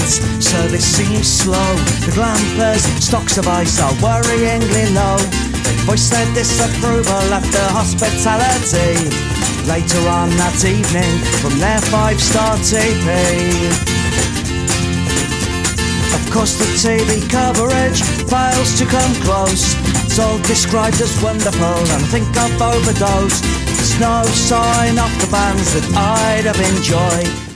tickets, service seems slow. The glampers, stocks of ice are worryingly low. They voice their disapproval at the hospitality later on that evening from their 5-star TP. Of course the TV coverage fails to come close. It's all described as wonderful and I think I've overdosed. There's no sign of the bands that I'd have enjoyed.